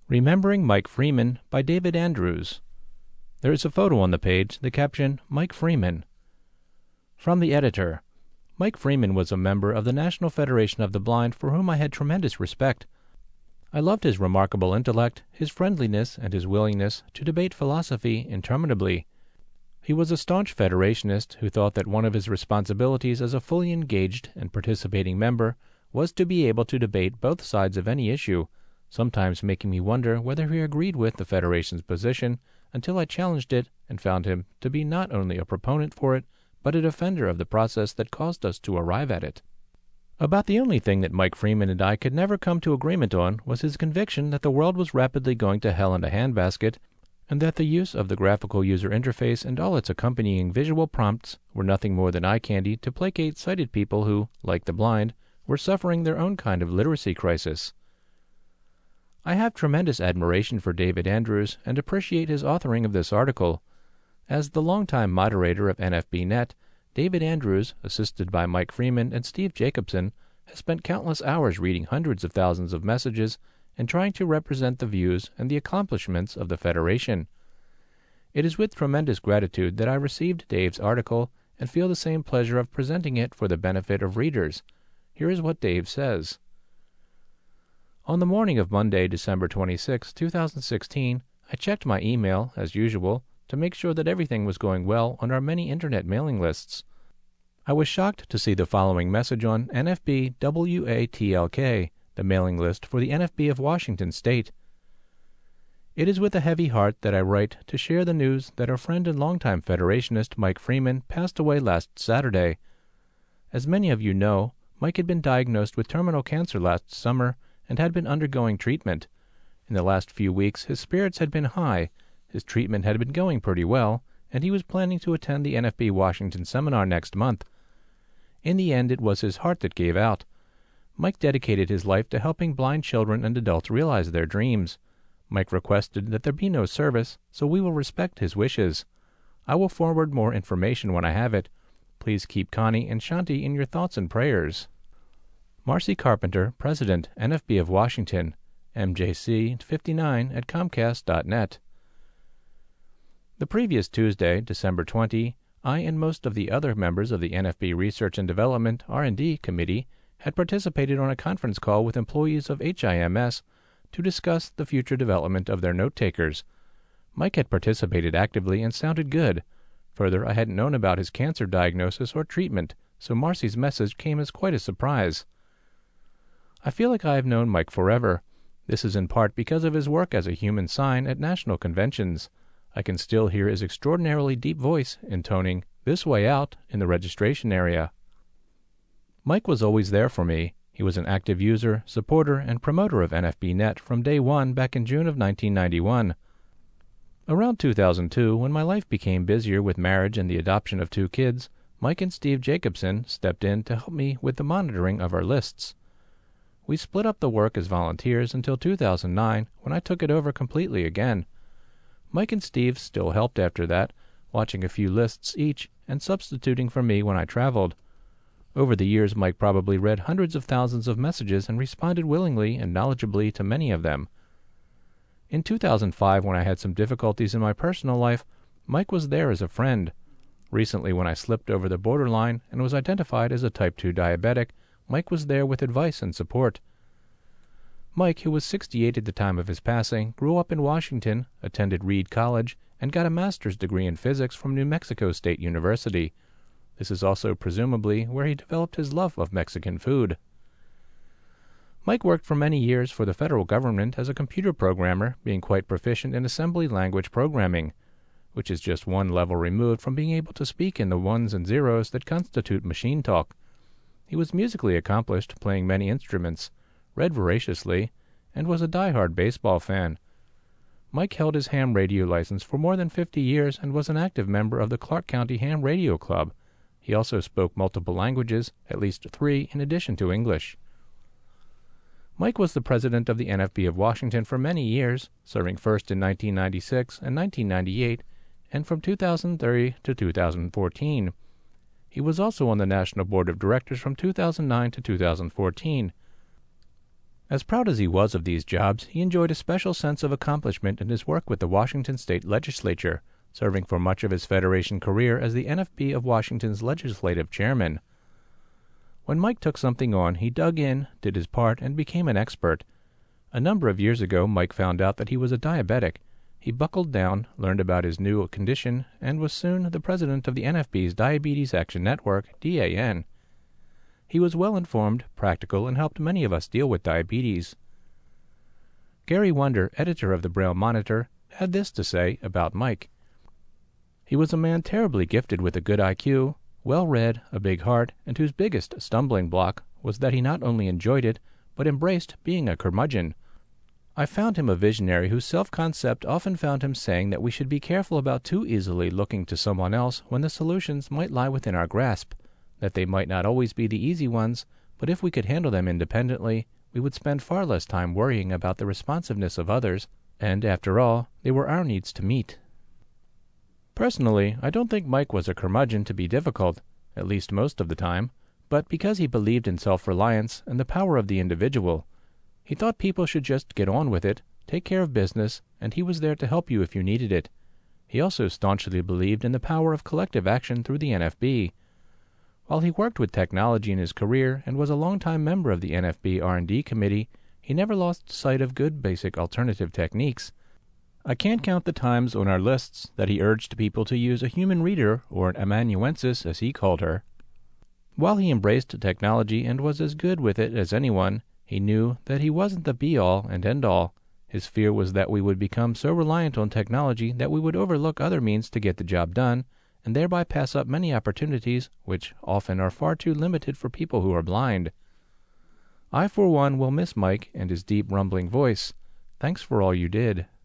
Remembering Mike Freeman by David Andrews. There is a photo on the page, the caption, Mike Freeman. From the editor. Mike Freeman was a member of the National Federation of the Blind for whom I had tremendous respect. I loved his remarkable intellect, his friendliness, and his willingness to debate philosophy interminably. He was a staunch Federationist who thought that one of his responsibilities as a fully engaged and participating member was to be able to debate both sides of any issue, sometimes making me wonder whether he agreed with the Federation's position until I challenged it and found him to be not only a proponent for it, but a defender of the process that caused us to arrive at it. About the only thing that Mike Freeman and I could never come to agreement on was his conviction that the world was rapidly going to hell in a handbasket, and that the use of the graphical user interface and all its accompanying visual prompts were nothing more than eye candy to placate sighted people who, like the blind, were suffering their own kind of literacy crisis. I have tremendous admiration for David Andrews and appreciate his authoring of this article. As the longtime moderator of NFB.net, David Andrews, assisted by Mike Freeman and Steve Jacobson, has spent countless hours reading hundreds of thousands of messages and trying to represent the views and the accomplishments of the Federation. It is with tremendous gratitude that I received Dave's article and feel the same pleasure of presenting it for the benefit of readers. Here is what Dave says. On the morning of Monday, December 26, 2016, I checked my email, as usual, to make sure that everything was going well on our many internet mailing lists. I was shocked to see the following message on NFB WATLK, the mailing list for the NFB of Washington State. It is with a heavy heart that I write to share the news that our friend and longtime Federationist Mike Freeman passed away last Saturday. As many of you know, Mike had been diagnosed with terminal cancer last summer and had been undergoing treatment. In the last few weeks, his spirits had been high, his treatment had been going pretty well, and he was planning to attend the NFB Washington seminar next month. In the end, it was his heart that gave out. Mike dedicated his life to helping blind children and adults realize their dreams. Mike requested that there be no service, so we will respect his wishes. I will forward more information when I have it. Please keep Connie and Shanti in your thoughts and prayers. Marcy Carpenter, President, NFB of Washington, MJC59@Comcast.net. The previous Tuesday, December 20, I and most of the other members of the NFB Research and Development R&D Committee had participated on a conference call with employees of HIMS to discuss the future development of their note-takers. Mike had participated actively and sounded good. Further, I hadn't known about his cancer diagnosis or treatment, so Marcy's message came as quite a surprise. I feel like I have known Mike forever. This is in part because of his work as a human sign at national conventions. I can still hear his extraordinarily deep voice intoning "This way out" in the registration area. Mike was always there for me. He was an active user, supporter, and promoter of NFB.net from day one back in June of 1991. Around 2002, when my life became busier with marriage and the adoption of 2 kids, Mike and Steve Jacobson stepped in to help me with the monitoring of our lists. We split up the work as volunteers until 2009, when I took it over completely again. Mike and Steve still helped after that, watching a few lists each and substituting for me when I traveled. Over the years, Mike probably read hundreds of thousands of messages and responded willingly and knowledgeably to many of them. In 2005, when I had some difficulties in my personal life, Mike was there as a friend. Recently, when I slipped over the borderline and was identified as a type 2 diabetic, Mike was there with advice and support. Mike, who was 68 at the time of his passing, grew up in Washington, attended Reed College, and got a master's degree in physics from New Mexico State University. This is also presumably where he developed his love of Mexican food. Mike worked for many years for the federal government as a computer programmer, being quite proficient in assembly language programming, which is just one level removed from being able to speak in the ones and zeros that constitute machine talk. He was musically accomplished, playing many instruments, read voraciously, and was a die-hard baseball fan. Mike held his ham radio license for more than 50 years and was an active member of the Clark County Ham Radio Club. He also spoke multiple languages, at least 3 in addition to English. Mike was the president of the NFB of Washington for many years, serving first in 1996 and 1998, and from 2003 to 2014. He was also on the National Board of Directors from 2009 to 2014. As proud as he was of these jobs, he enjoyed a special sense of accomplishment in his work with the Washington State Legislature, serving for much of his Federation career as the NFB of Washington's legislative chairman. When Mike took something on, he dug in, did his part, and became an expert. A number of years ago, Mike found out that he was a diabetic. He buckled down, learned about his new condition, and was soon the president of the NFB's Diabetes Action Network, DAN. He was well-informed, practical, and helped many of us deal with diabetes. Gary Wonder, editor of the Braille Monitor, had this to say about Mike. He was a man terribly gifted with a good IQ, well-read, a big heart, and whose biggest stumbling block was that he not only enjoyed it, but embraced being a curmudgeon. I found him a visionary whose self-concept often found him saying that we should be careful about too easily looking to someone else when the solutions might lie within our grasp, that they might not always be the easy ones, but if we could handle them independently, we would spend far less time worrying about the responsiveness of others, and, after all, they were our needs to meet. Personally, I don't think Mike was a curmudgeon to be difficult, at least most of the time, but because he believed in self-reliance and the power of the individual. He thought people should just get on with it, take care of business, and he was there to help you if you needed it. He also staunchly believed in the power of collective action through the NFB. While he worked with technology in his career and was a longtime member of the NFB R&D committee, he never lost sight of good basic alternative techniques. I can't count the times on our lists that he urged people to use a human reader, or an amanuensis as he called her. While he embraced technology and was as good with it as anyone, he knew that he wasn't the be-all and end-all. His fear was that we would become so reliant on technology that we would overlook other means to get the job done, and thereby pass up many opportunities which often are far too limited for people who are blind. I, for one, will miss Mike and his deep, rumbling voice. Thanks for all you did.